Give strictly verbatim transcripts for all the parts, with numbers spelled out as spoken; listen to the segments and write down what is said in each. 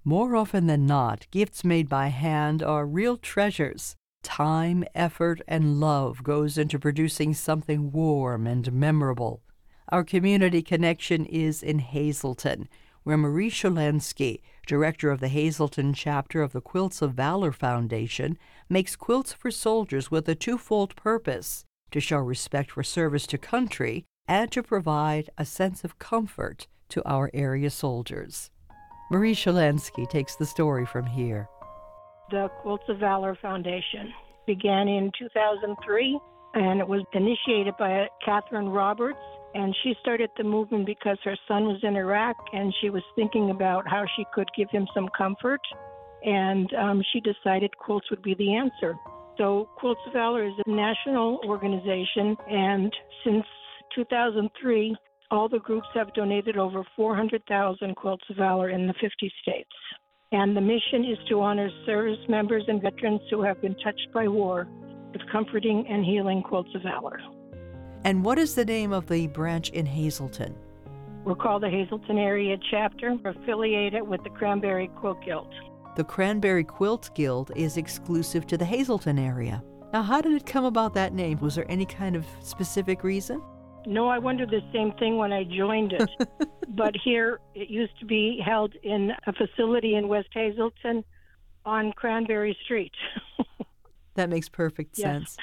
More often than not, gifts made by hand are real treasures. Time, effort, and love goes into producing something warm and memorable. Our community connection is in Hazleton, where Marie Sholansky, director of the Hazleton chapter of the Quilts of Valor Foundation, makes quilts for soldiers with a twofold purpose: to show respect for service to country and to provide a sense of comfort to our area soldiers. Marie Sholansky takes the story from here. The Quilts of Valor Foundation began in two thousand three, and it was initiated by Catherine Roberts. And she started the movement because her son was in Iraq, and she was thinking about how she could give him some comfort. And um, she decided quilts would be the answer. So Quilts of Valor is a national organization, and since two thousand three, all the groups have donated over four hundred thousand Quilts of Valor in the fifty states. And the mission is to honor service members and veterans who have been touched by war with comforting and healing Quilts of Valor. And what is the name of the branch in Hazleton? We're called the Hazleton Area Chapter, affiliated with the Cranberry Quilt Guild. The Cranberry Quilt Guild is exclusive to the Hazleton area. Now, how did it come about that name? Was there any kind of specific reason? No, I wondered the same thing when I joined it. But here, it used to be held in a facility in West Hazleton on Cranberry Street. That makes perfect Yes. sense.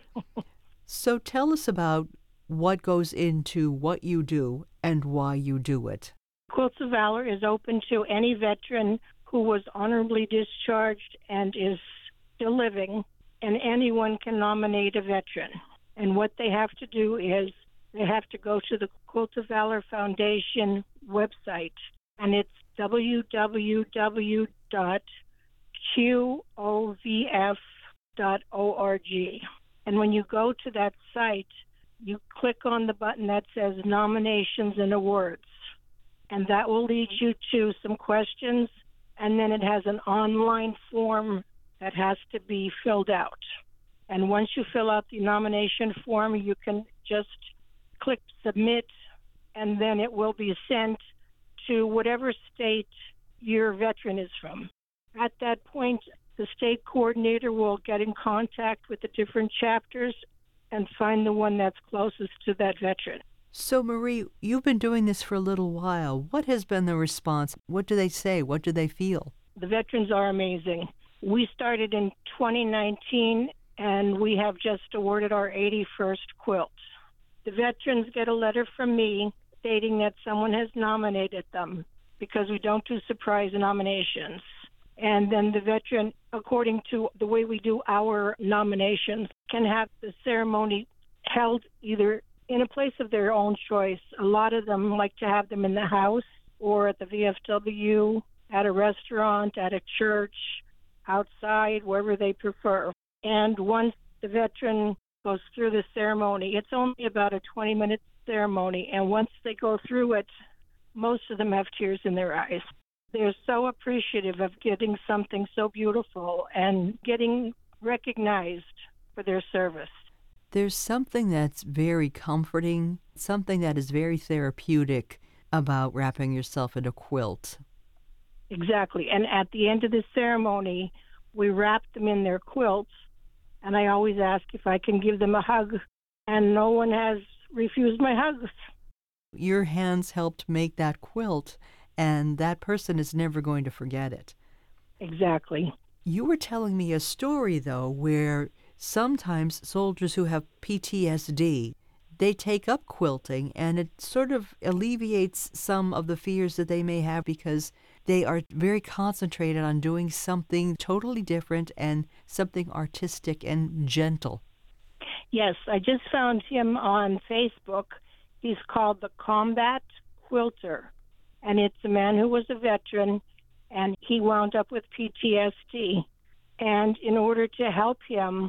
So tell us about what goes into what you do and why you do it. Quilts of Valor is open to any veteran who was honorably discharged and is still living, and anyone can nominate a veteran. And what they have to do is they have to go to the Quilts of Valor Foundation website, and it's w w w dot q o v f dot org. And when you go to that site, you click on the button that says Nominations and Awards. And that will lead you to some questions, and then it has an online form that has to be filled out. And once you fill out the nomination form, you can just click Submit, and then it will be sent to whatever state your veteran is from. At that point, the state coordinator will get in contact with the different chapters and find the one that's closest to that veteran. So, Marie, you've been doing this for a little while. What has been the response? What do they say? What do they feel? The veterans are amazing. We started in twenty nineteen, and we have just awarded our eighty-first quilt. The veterans get a letter from me stating that someone has nominated them, because we don't do surprise nominations. And then the veteran, according to the way we do our nominations, can have the ceremony held either in a place of their own choice. A lot of them like to have them in the house or at the V F W, at a restaurant, at a church, outside, wherever they prefer. And once the veteran goes through the ceremony, it's only about a twenty-minute ceremony, and once they go through it, most of them have tears in their eyes. They're so appreciative of getting something so beautiful and getting recognized for their service. There's something that's very comforting, something that is very therapeutic about wrapping yourself in a quilt. Exactly. And at the end of the ceremony, we wrap them in their quilts, and I always ask if I can give them a hug, and no one has refused my hugs. Your hands helped make that quilt, and that person is never going to forget it. Exactly. You were telling me a story, though, where sometimes soldiers who have P T S D, they take up quilting, and it sort of alleviates some of the fears that they may have because they are very concentrated on doing something totally different and something artistic and gentle. Yes, I just found him on Facebook. He's called the Combat Quilter, and it's a man who was a veteran, and he wound up with P T S D. And in order to help him,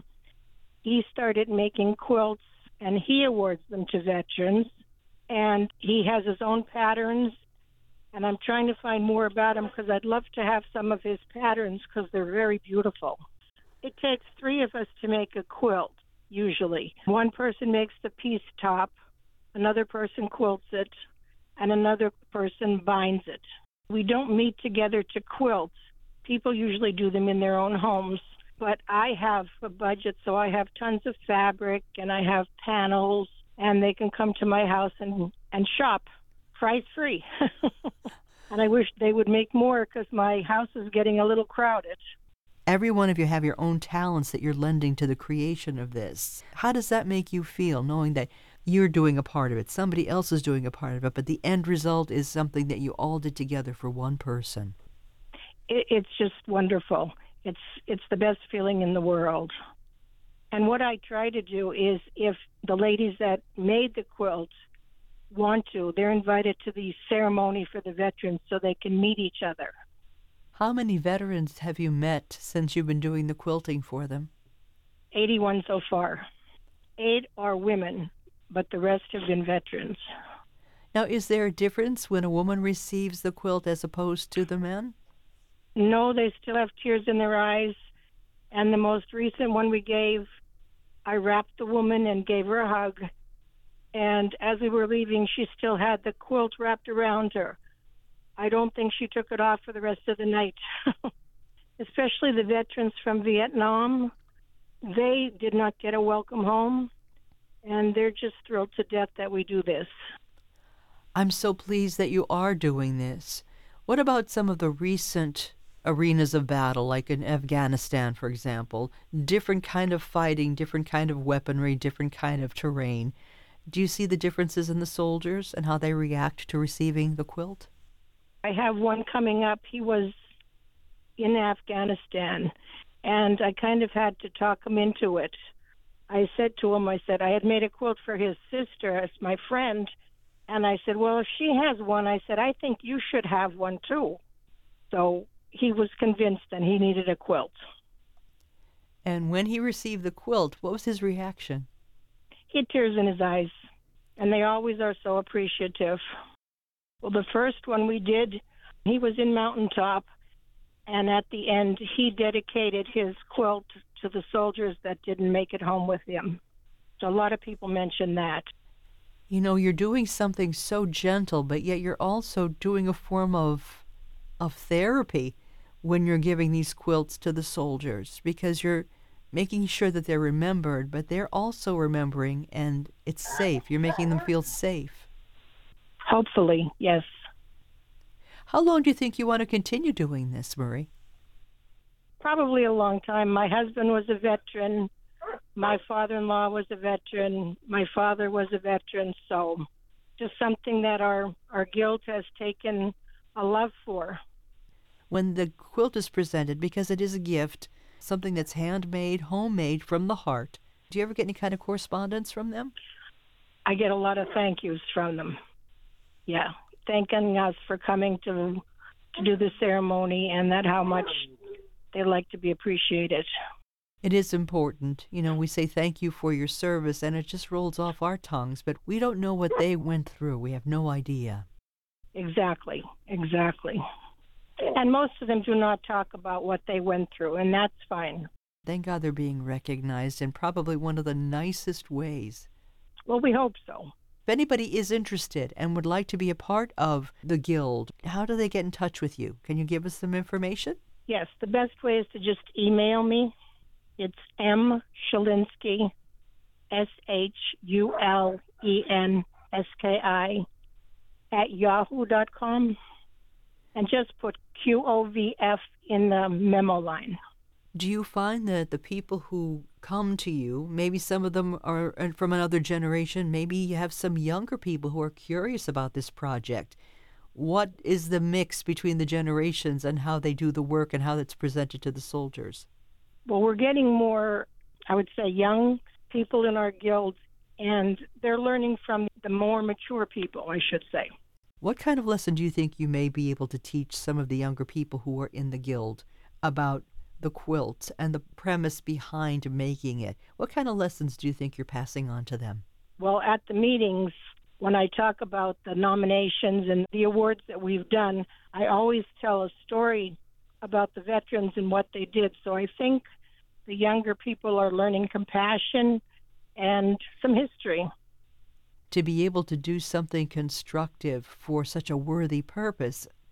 he started making quilts, and he awards them to veterans. And he has his own patterns, and I'm trying to find more about him because I'd love to have some of his patterns because they're very beautiful. It takes three of us to make a quilt, usually. One person makes the piece top, another person quilts it, and another person binds it. We don't meet together to quilt. People usually do them in their own homes. But I have a budget, so I have tons of fabric and I have panels, and they can come to my house and, and shop price free. And I wish they would make more because my house is getting a little crowded. Every one of you have your own talents that you're lending to the creation of this. How does that make you feel, knowing that you're doing a part of it, somebody else is doing a part of it, but the end result is something that you all did together for one person? It, it's just wonderful. It's it's the best feeling in the world. And what I try to do is, if the ladies that made the quilt want to, they're invited to the ceremony for the veterans so they can meet each other. How many veterans have you met since you've been doing the quilting for them? eighty-one so far. Eight are women, but the rest have been veterans. Now, is there a difference when a woman receives the quilt as opposed to the men? No, they still have tears in their eyes. And the most recent one we gave, I wrapped the woman and gave her a hug. And as we were leaving, she still had the quilt wrapped around her. I don't think she took it off for the rest of the night. Especially the veterans from Vietnam. They did not get a welcome home, and they're just thrilled to death that we do this. I'm so pleased that you are doing this. What about some of the recent arenas of battle, like in Afghanistan, for example? Different kind of fighting, different kind of weaponry, different kind of terrain. Do you see the differences in the soldiers and how they react to receiving the quilt? I have one coming up. He was in Afghanistan, and I kind of had to talk him into it. I said to him, I said, I had made a quilt for his sister as my friend, and I said, well, if she has one, I said, I think you should have one too. So he was convinced and he needed a quilt. And when he received the quilt, what was his reaction? He had tears in his eyes, and they always are so appreciative. Well, the first one we did, he was in Mountaintop, and at the end, he dedicated his quilt to the soldiers that didn't make it home with him. So a lot of people mention that. You know, you're doing something so gentle, but yet you're also doing a form of of therapy when you're giving these quilts to the soldiers, because you're making sure that they're remembered, but they're also remembering, and it's safe. You're making them feel safe. Hopefully, yes. How long do you think you want to continue doing this, Marie? Probably a long time. My husband was a veteran. My father-in-law was a veteran. My father was a veteran. So just something that our, our guild has taken a love for. When the quilt is presented, because it is a gift, something that's handmade, homemade, from the heart, do you ever get any kind of correspondence from them? I get a lot of thank yous from them. Yeah, thanking us for coming to to do the ceremony, and that how much they like to be appreciated. It is important. You know, we say thank you for your service, and it just rolls off our tongues, but we don't know what they went through. We have no idea. Exactly, exactly. And most of them do not talk about what they went through, and that's fine. Thank God they're being recognized in probably one of the nicest ways. Well, we hope so. If anybody is interested and would like to be a part of the Guild, how do they get in touch with you? Can you give us some information? Yes, the best way is to just email me. It's M. Shulinski, S H U L E N S K I, at yahoo dot com, and just put Q O V F in the memo line. Do you find that the people who come to you, maybe some of them are from another generation, maybe you have some younger people who are curious about this project? What is the mix between the generations and how they do the work and how it's presented to the soldiers? Well, we're getting more, I would say, young people in our guild, and they're learning from the more mature people, I should say. What kind of lesson do you think you may be able to teach some of the younger people who are in the guild about the quilt and the premise behind making it? What kind of lessons do you think you're passing on to them? Well, at the meetings, when I talk about the nominations and the awards that we've done, I always tell a story about the veterans and what they did. So I think the younger people are learning compassion and some history. To be able to do something constructive for such a worthy purpose,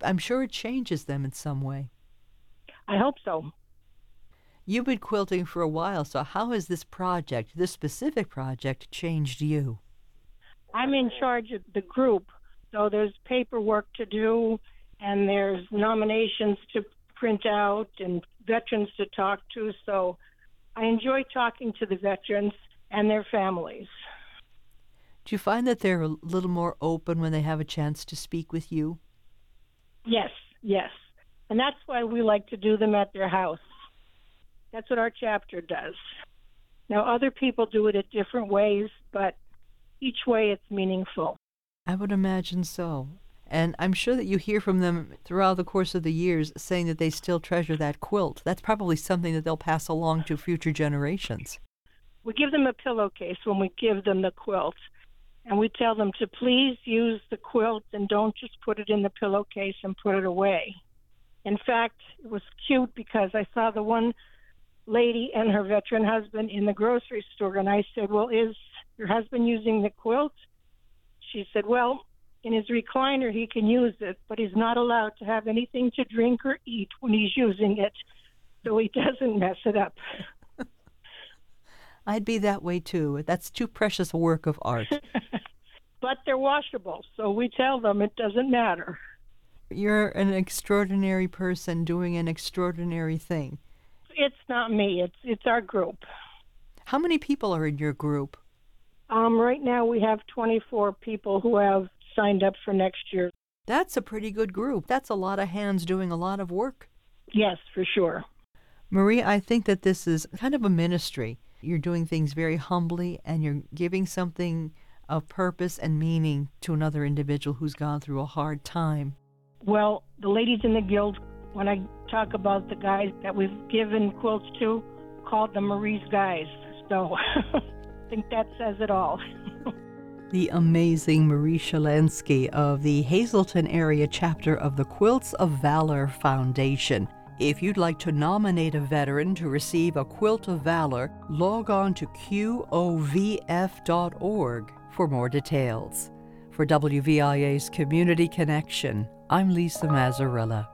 I'm sure it changes them in some way. I hope so. You've been quilting for a while, so how has this project, this specific project, changed you? I'm in charge of the group, so there's paperwork to do, and there's nominations to print out and veterans to talk to, so I enjoy talking to the veterans and their families. Do you find that they're a little more open when they have a chance to speak with you? Yes, yes. And that's why we like to do them at their house. That's what our chapter does. Now, other people do it at different ways, but each way it's meaningful. I would imagine so. And I'm sure that you hear from them throughout the course of the years saying that they still treasure that quilt. That's probably something that they'll pass along to future generations. We give them a pillowcase when we give them the quilt. And we tell them to please use the quilt and don't just put it in the pillowcase and put it away. In fact, it was cute because I saw the one lady and her veteran husband in the grocery store, and I said, well, is your husband using the quilt? She said, well, in his recliner he can use it, but he's not allowed to have anything to drink or eat when he's using it, so he doesn't mess it up. I'd be that way too. That's too precious a work of art. But they're washable, so we tell them it doesn't matter. You're an extraordinary person doing an extraordinary thing. It's not me. It's it's our group. How many people are in your group? Um, right now we have twenty-four people who have signed up for next year. That's a pretty good group. That's a lot of hands doing a lot of work. Yes, for sure. Marie, I think that this is kind of a ministry. You're doing things very humbly, and you're giving something of purpose and meaning to another individual who's gone through a hard time. Well, the ladies in the guild, when I talk about the guys that we've given quilts to, called them Marie's guys. So I think that says it all. The amazing Marie Shalensky of the Hazleton area chapter of the Quilts of Valor Foundation. If you'd like to nominate a veteran to receive a Quilt of Valor, log on to Q O V F dot org for more details. For W V I A's Community Connection, I'm Lisa Mazzarella.